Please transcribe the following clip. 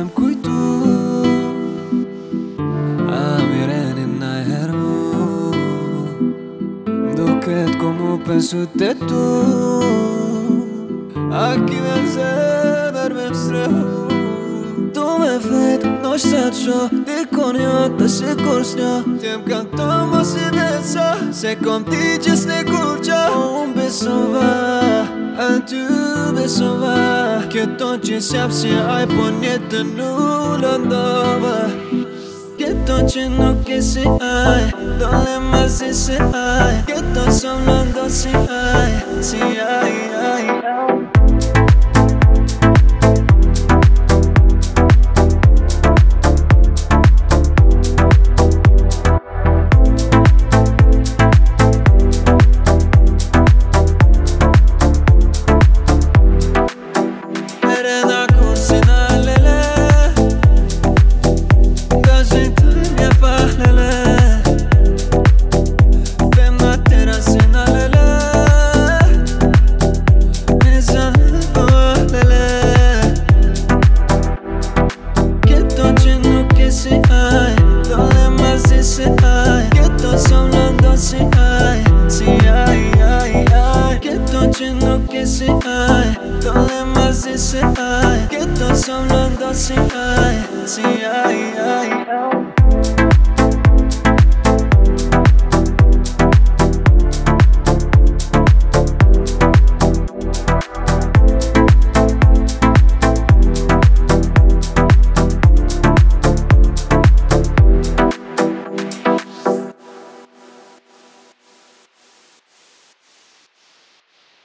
me m'kujtu a mirenin na e hermu Duket ko mu pensu te tu A ki me zemër me m'srehu Tu me vet, no shta qo Dikon jo të shikur s'njo T'jem kanton mos i desa Se kom ti qës ne kur qa Unë besova A ty besova Këton që s'jap si aj Po njetën nuk lëndova Këton që nuk e si aj Dole ma si se aj Këton som lëndo si aj Si aj, aj, aj Si aj, dole ma zi se aj Këto som lëndo si aj, si aj, aj, aj